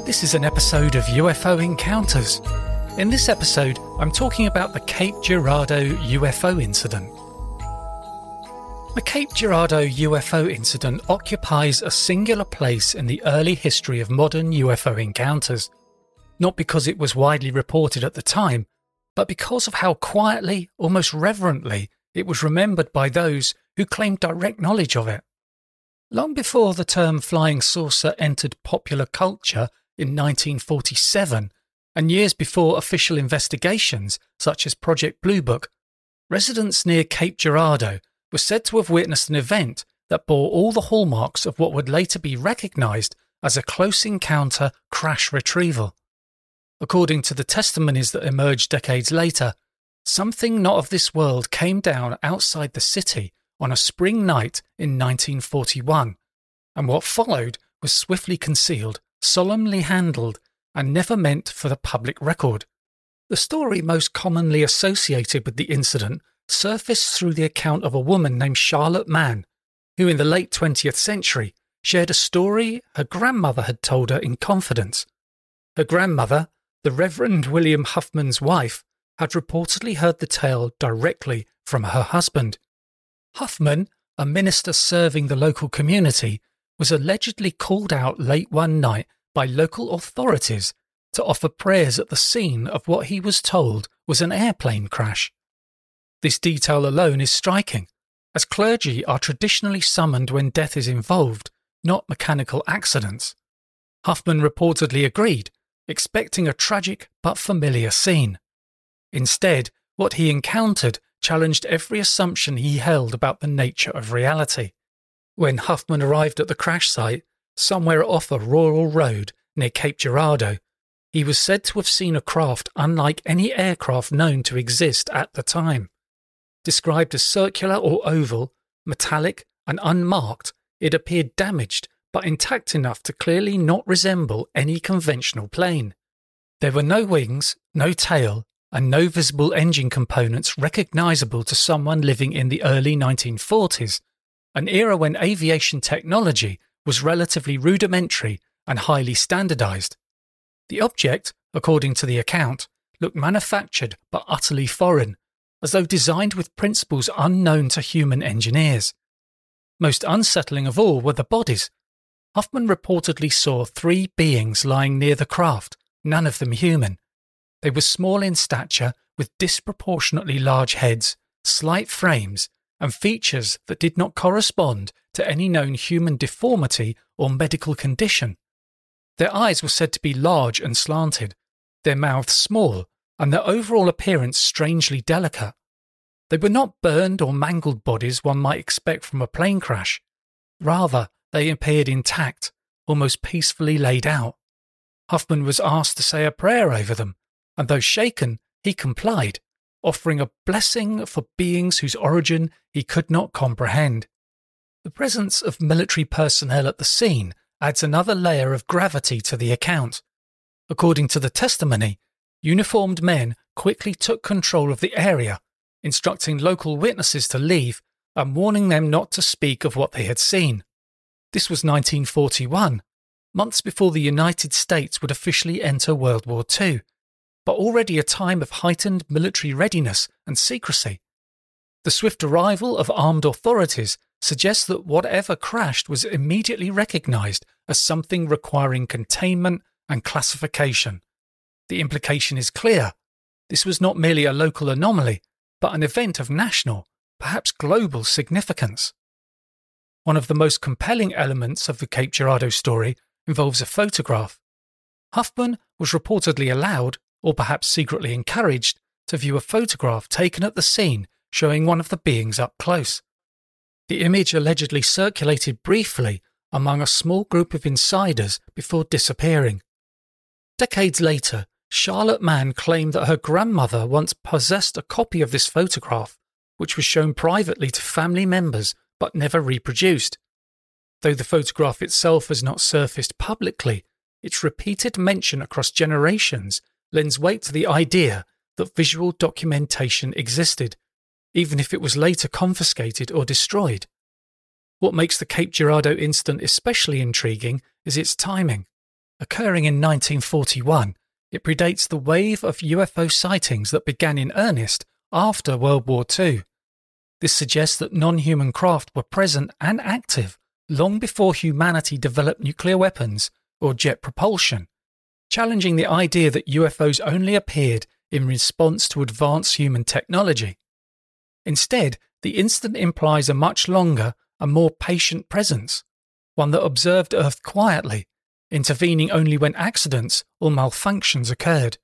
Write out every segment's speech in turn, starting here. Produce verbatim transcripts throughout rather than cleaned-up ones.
This is an episode of U F O Encounters. In this episode, I'm talking about the Cape Girardeau U F O incident. The Cape Girardeau U F O incident occupies a singular place in the early history of modern U F O encounters, not because it was widely reported at the time, but because of how quietly, almost reverently, it was remembered by those who claimed direct knowledge of it. Long before the term flying saucer entered popular culture in nineteen forty-seven, and years before official investigations such as Project Blue Book, residents near Cape Girardeau were said to have witnessed an event that bore all the hallmarks of what would later be recognised as a close encounter crash retrieval. According to the testimonies that emerged decades later, something not of this world came down outside the city on a spring night in nineteen forty-one, and what followed was swiftly concealed, solemnly handled, and never meant for the public record. The story most commonly associated with the incident surfaced through the account of a woman named Charlotte Mann, who in the late twentieth century shared a story her grandmother had told her in confidence. Her grandmother, the Reverend William Huffman's wife, had reportedly heard the tale directly from her husband. Huffman, a minister serving the local community, was allegedly called out late one night by local authorities to offer prayers at the scene of what he was told was an airplane crash. This detail alone is striking, as clergy are traditionally summoned when death is involved, not mechanical accidents. Huffman reportedly agreed, expecting a tragic but familiar scene. Instead, what he encountered challenged every assumption he held about the nature of reality. When Huffman arrived at the crash site, somewhere off a rural road near Cape Girardeau, he was said to have seen a craft unlike any aircraft known to exist at the time. Described as circular or oval, metallic and unmarked, it appeared damaged but intact enough to clearly not resemble any conventional plane. There were no wings, no tail, and no visible engine components recognisable to someone living in the early nineteen forties, an era when aviation technology was relatively rudimentary and highly standardised. The object, according to the account, looked manufactured but utterly foreign, as though designed with principles unknown to human engineers. Most unsettling of all were the bodies. Huffman reportedly saw three beings lying near the craft, none of them human. They were small in stature, with disproportionately large heads, slight frames, and features that did not correspond to any known human deformity or medical condition. Their eyes were said to be large and slanted, their mouths small, and their overall appearance strangely delicate. They were not burned or mangled bodies one might expect from a plane crash. Rather, they appeared intact, almost peacefully laid out. Huffman was asked to say a prayer over them, and though shaken, he complied, offering a blessing for beings whose origin he could not comprehend. The presence of military personnel at the scene adds another layer of gravity to the account. According to the testimony, uniformed men quickly took control of the area, instructing local witnesses to leave and warning them not to speak of what they had seen. This was nineteen forty-one, months before the United States would officially enter World War Two, but already a time of heightened military readiness and secrecy. The swift arrival of armed authorities suggests that whatever crashed was immediately recognised as something requiring containment and classification. The implication is clear. This was not merely a local anomaly, but an event of national, perhaps global significance. One of the most compelling elements of the Cape Girardeau story involves a photograph. Huffman was reportedly allowed, or perhaps secretly encouraged, to view a photograph taken at the scene showing one of the beings up close. The image allegedly circulated briefly among a small group of insiders before disappearing. Decades later, Charlotte Mann claimed that her grandmother once possessed a copy of this photograph, which was shown privately to family members but never reproduced. Though the photograph itself has not surfaced publicly, its repeated mention across generations lends weight to the idea that visual documentation existed, even if it was later confiscated or destroyed. What makes the Cape Girardeau incident especially intriguing is its timing. Occurring in nineteen forty-one, it predates the wave of U F O sightings that began in earnest after World War Two. This suggests that non-human craft were present and active long before humanity developed nuclear weapons or jet propulsion, challenging the idea that U F Os only appeared in response to advanced human technology. Instead, the incident implies a much longer and more patient presence, one that observed Earth quietly, intervening only when accidents or malfunctions occurred.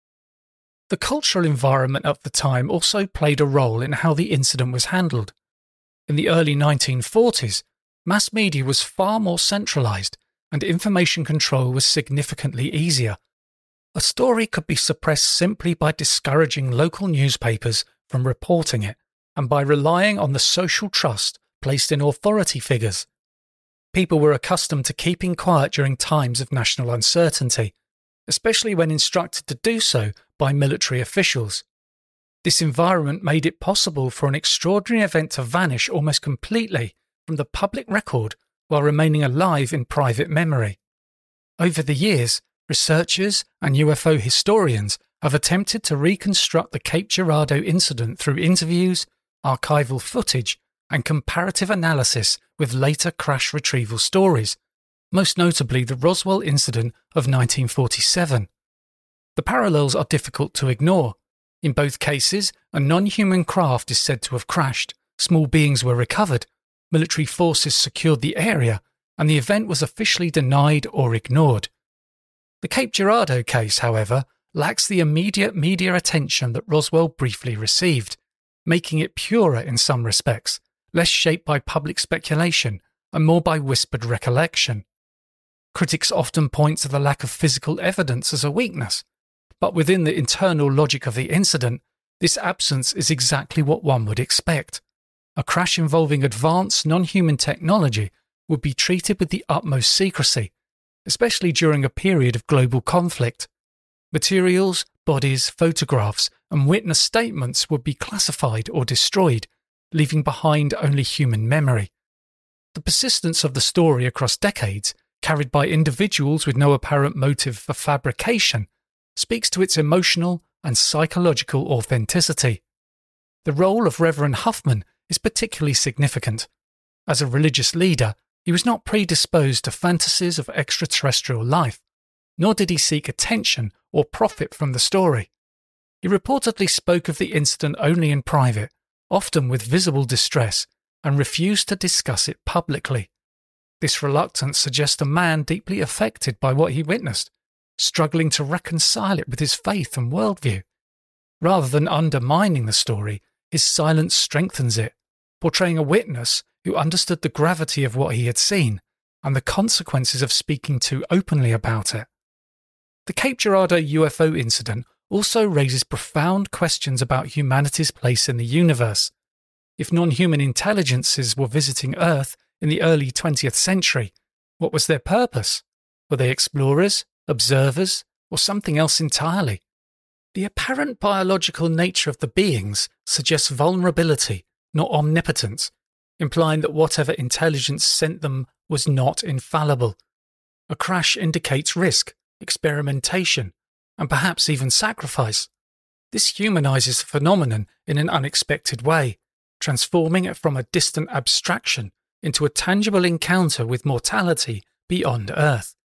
The cultural environment of the time also played a role in how the incident was handled. In the early nineteen forties, mass media was far more centralized and information control was significantly easier. A story could be suppressed simply by discouraging local newspapers from reporting it and by relying on the social trust placed in authority figures. People were accustomed to keeping quiet during times of national uncertainty, especially when instructed to do so by military officials. This environment made it possible for an extraordinary event to vanish almost completely from the public record while remaining alive in private memory. Over the years, researchers and U F O historians have attempted to reconstruct the Cape Girardeau incident through interviews, archival footage, and comparative analysis with later crash retrieval stories, most notably the Roswell incident of nineteen forty-seven. The parallels are difficult to ignore. In both cases, a non-human craft is said to have crashed, small beings were recovered, military forces secured the area, and the event was officially denied or ignored. The Cape Girardeau case, however, lacks the immediate media attention that Roswell briefly received, making it purer in some respects, less shaped by public speculation and more by whispered recollection. Critics often point to the lack of physical evidence as a weakness, but within the internal logic of the incident, this absence is exactly what one would expect. A crash involving advanced non-human technology would be treated with the utmost secrecy, especially during a period of global conflict. Materials, bodies, photographs, and witness statements would be classified or destroyed, leaving behind only human memory. The persistence of the story across decades, carried by individuals with no apparent motive for fabrication, speaks to its emotional and psychological authenticity. The role of Reverend Huffman is particularly significant. As a religious leader, he was not predisposed to fantasies of extraterrestrial life, nor did he seek attention or profit from the story. He reportedly spoke of the incident only in private, often with visible distress, and refused to discuss it publicly. This reluctance suggests a man deeply affected by what he witnessed, struggling to reconcile it with his faith and worldview. Rather than undermining the story, his silence strengthens it, portraying a witness who understood the gravity of what he had seen and the consequences of speaking too openly about it. The Cape Girardeau U F O incident also raises profound questions about humanity's place in the universe. If non-human intelligences were visiting Earth in the early twentieth century, what was their purpose? Were they explorers, observers, or something else entirely? The apparent biological nature of the beings suggests vulnerability, not omnipotence, implying that whatever intelligence sent them was not infallible. A crash indicates risk, experimentation, and perhaps even sacrifice. This humanizes the phenomenon in an unexpected way, transforming it from a distant abstraction into a tangible encounter with mortality beyond Earth.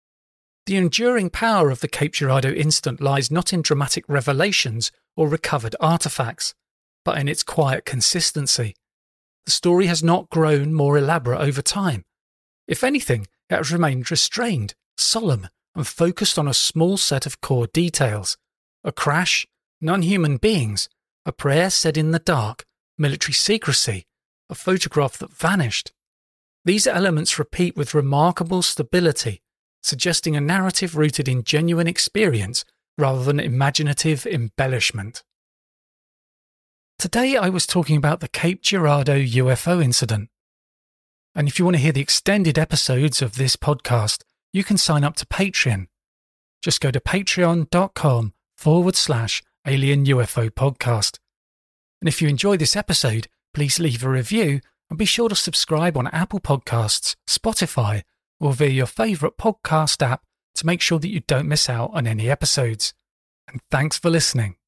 The enduring power of the Cape Girardeau incident lies not in dramatic revelations or recovered artifacts, but in its quiet consistency. The story has not grown more elaborate over time. If anything, it has remained restrained, solemn, and focused on a small set of core details. A crash, non-human beings, a prayer said in the dark, military secrecy, a photograph that vanished. These elements repeat with remarkable stability, suggesting a narrative rooted in genuine experience rather than imaginative embellishment. Today I was talking about the Cape Girardeau U F O incident. And if you want to hear the extended episodes of this podcast, you can sign up to Patreon. Just go to patreon.com forward slash alien UFO podcast. And if you enjoy this episode, please leave a review and be sure to subscribe on Apple Podcasts, Spotify, or via your favourite podcast app to make sure that you don't miss out on any episodes. And thanks for listening.